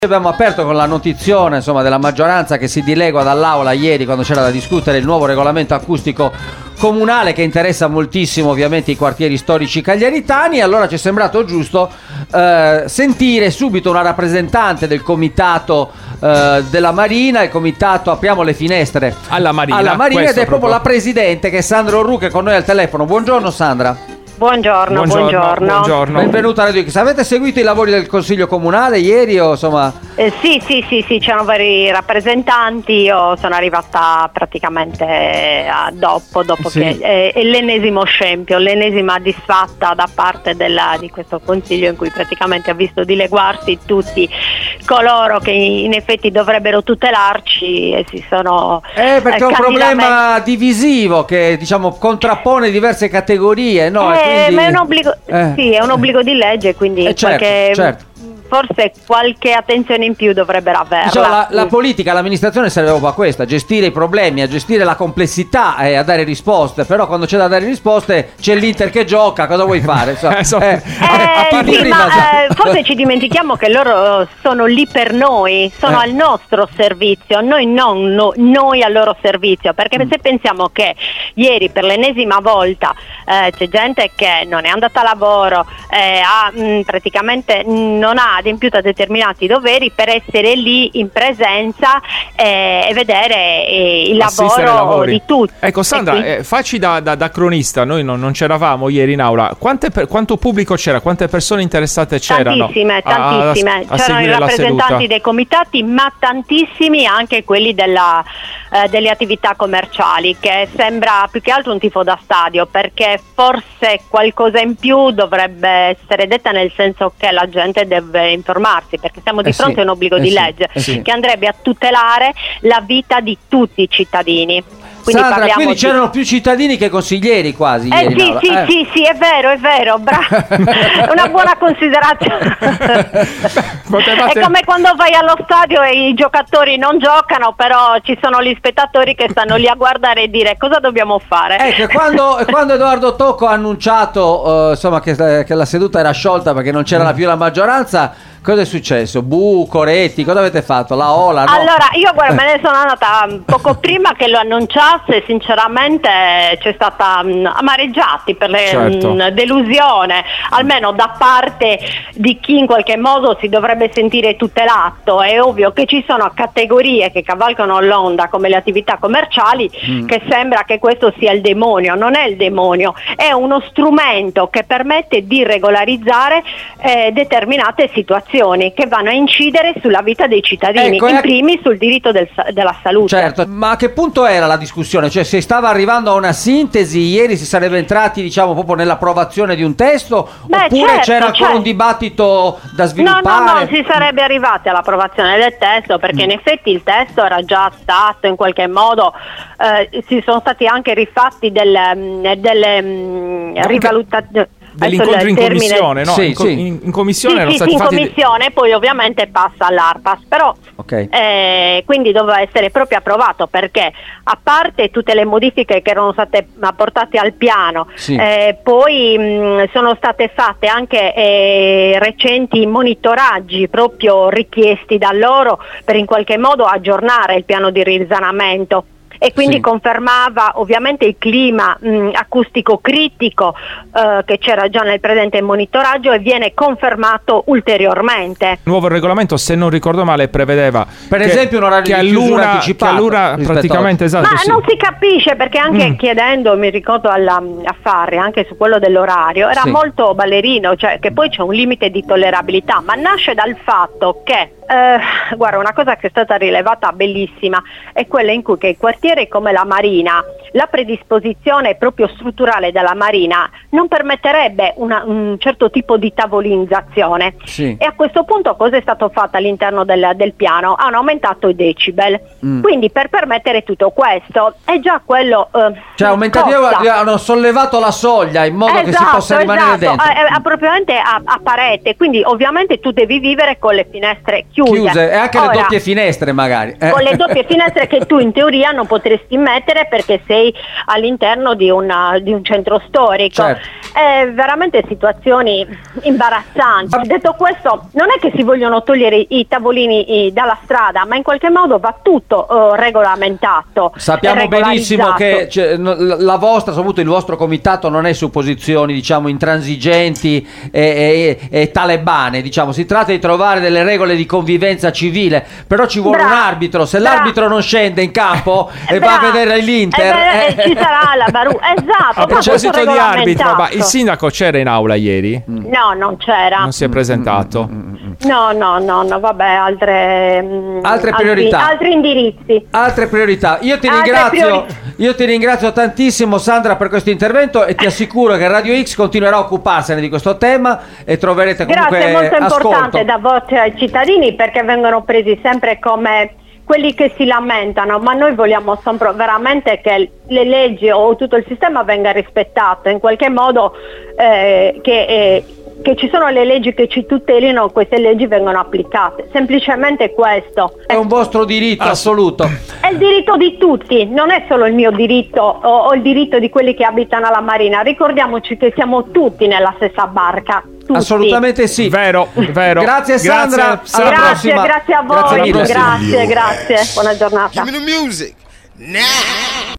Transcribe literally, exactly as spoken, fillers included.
Abbiamo aperto con la notizione, insomma, della maggioranza che si dilegua dall'aula ieri quando c'era da discutere il nuovo regolamento acustico comunale che interessa moltissimo ovviamente i quartieri storici cagliaritani. Allora ci è sembrato giusto eh, sentire subito una rappresentante del comitato eh, della Marina, il comitato Apriamo le finestre alla Marina, alla Marina ed è proprio, proprio la presidente, che è Sandra Orru, che è con noi al telefono. Buongiorno Sandra. Buongiorno, buongiorno, buongiorno. buongiorno. Benvenuta a Radio X. Avete seguito i lavori del Consiglio Comunale ieri o insomma? Eh, sì, sì, sì, sì, c'erano vari rappresentanti. Io sono arrivata praticamente eh, dopo, dopo sì. che eh, è l'ennesimo scempio, l'ennesima disfatta da parte della, di questo Consiglio in cui praticamente ha visto dileguarsi tutti coloro che in effetti dovrebbero tutelarci e si sono Eh, perché è un eh, problema divisivo che diciamo contrappone diverse categorie, no? Eh, E quindi... ma è un obbligo, eh. sì, è un obbligo di legge, quindi eh, certo, qualche, certo. forse qualche attenzione in più dovrebbero averla. Diciamo, la, la politica, l'amministrazione serve proprio a questo, a gestire i problemi, a gestire la complessità e a dare risposte. Però quando c'è da dare risposte c'è l'Inter che gioca, cosa vuoi fare? So, eh, eh, eh, sì, prima, ma so. eh, forse ci dimentichiamo che loro sono lì per noi, sono Eh. al nostro servizio, noi non no, noi al loro servizio, perché mm. se pensiamo che ieri per l'ennesima volta eh, c'è gente che non è andata a lavoro, eh, ha, mh, praticamente non ha adempiuto a determinati doveri per essere lì in presenza eh, e vedere eh, il lavoro di tutti. Ecco Sandra, quindi... eh, facci da, da, da cronista, noi non, non c'eravamo ieri in aula. Quante per, quanto pubblico c'era? Quante persone interessate c'erano? Tantissime, tantissime. A, a, a c'erano i rappresentanti dei comitati, ma tantissimi anche quelli della, eh, delle attività commerciali, che sembra più che altro un tifo da stadio, perché forse qualcosa in più dovrebbe essere detta, nel senso che la gente deve informarsi, perché siamo di eh fronte sì, a un obbligo eh di sì, legge eh sì. che andrebbe a tutelare la vita di tutti i cittadini. Quindi, Sandra, quindi di... c'erano più cittadini che consiglieri quasi eh ieri sì, in sì, aula. sì, sì, è vero, è vero, bravo. Una buona considerazione. Potevate... È come quando vai allo stadio e i giocatori non giocano, però ci sono gli spettatori che stanno lì a guardare e dire cosa dobbiamo fare. Ecco, quando, quando Edoardo Tocco ha annunciato uh, insomma che, che la seduta era sciolta perché non c'era più la maggioranza, cosa è successo? Bu, Coretti, cosa avete fatto? La Ola? No? Allora, io guarda, me ne sono andata poco prima che lo annunciasse, sinceramente c'è stata mh, amareggiati per le, certo. mh, delusione, almeno da parte di chi in qualche modo si dovrebbe sentire tutelato. È ovvio che ci sono categorie che cavalcano l'onda, come le attività commerciali, mm. che sembra che questo sia il demonio. Non è il demonio, è uno strumento che permette di regolarizzare eh, determinate situazioni che vanno a incidere sulla vita dei cittadini, ecco, in ecco. primis sul diritto del, della salute. Certo, ma a che punto era la discussione? Cioè, se stava arrivando a una sintesi, ieri si sarebbe entrati, diciamo, proprio nell'approvazione di un testo? Beh, oppure certo, c'era ancora certo. un dibattito da sviluppare? No, no, no, si sarebbe arrivati all'approvazione del testo, perché mm. in effetti il testo era già stato in qualche modo, eh, si sono stati anche rifatti delle, delle rivalutazioni. Degli incontri in commissione, no? Sì, in, co- sì. in, in commissione sì, erano sì, stati sì, fatti in commissione de- poi ovviamente passa all'ARPAS, però okay. eh, quindi doveva essere proprio approvato, perché a parte tutte le modifiche che erano state apportate al piano, sì. eh, poi mh, sono state fatte anche eh, recenti monitoraggi proprio richiesti da loro per in qualche modo aggiornare il piano di risanamento. E quindi sì. confermava ovviamente il clima mh, acustico critico eh, che c'era già nel presente monitoraggio, e viene confermato ulteriormente. Il nuovo regolamento, se non ricordo male, prevedeva per che, esempio un orario che di chiusura all'una, anticipato che all'una praticamente esatto. Ma sì. non si capisce, perché anche mm. chiedendo, mi ricordo alla, a Farri, anche su quello dell'orario, era sì. molto ballerino, cioè che poi c'è un limite di tollerabilità, ma nasce dal fatto che Eh, guarda, una cosa che è stata rilevata bellissima è quella in cui che i quartieri come la Marina, la predisposizione proprio strutturale della Marina non permetterebbe una, un certo tipo di tavolizzazione, sì. e a questo punto cosa è stato fatto all'interno del, del piano? Hanno aumentato i decibel, mm. quindi per permettere tutto questo è già quello eh, cioè aumentati, hanno sollevato la soglia in modo esatto, che si possa rimanere esatto. dentro a, a, propriamente a, a parete, quindi ovviamente tu devi vivere con le finestre chiuse, chiuse e anche Ora, le doppie finestre magari eh. con le doppie finestre che tu in teoria non potevi potresti mettere perché sei all'interno di, una, di un centro storico. Certo. È veramente situazioni imbarazzanti. Detto questo, non è che si vogliono togliere i, i tavolini i, dalla strada, ma in qualche modo va tutto uh, regolamentato. Sappiamo benissimo che cioè, la vostra, soprattutto il vostro comitato, non è su posizioni, diciamo, intransigenti e, e, e talebane, diciamo. Si tratta di trovare delle regole di convivenza civile, però ci vuole Bra- un arbitro. Se bra- l'arbitro non scende in campo e Bra- va a vedere l'Inter, eh, beh, eh, ci sarà la baru- esatto. A proposito di arbitro, ma il sindaco c'era in aula ieri? No, non c'era. Non si è presentato? No, no, no, no, vabbè, altre mh, Altre altri- priorità. altri indirizzi. altre priorità. Io ti Altre ringrazio, priori- io ti ringrazio tantissimo, Sandra, per questo intervento e ti assicuro che Radio X continuerà a occuparsene di questo tema e troverete comunque Grazie, è molto importante ascolto. da voce ai cittadini perché vengono presi sempre come quelli che si lamentano, ma noi vogliamo sempre veramente che le leggi o tutto il sistema venga rispettato, in qualche modo eh, che, eh, che ci sono le leggi che ci tutelino, queste leggi vengono applicate, semplicemente questo. È un vostro diritto assoluto. È il diritto di tutti, non è solo il mio diritto o, o il diritto di quelli che abitano alla Marina, ricordiamoci che siamo tutti nella stessa barca. Tutti. Assolutamente sì. Vero, vero. Grazie Sandra, Grazie, alla Grazie, prossima. grazie a voi, Grazie mille. grazie, grazie, buona giornata. Give me the music now.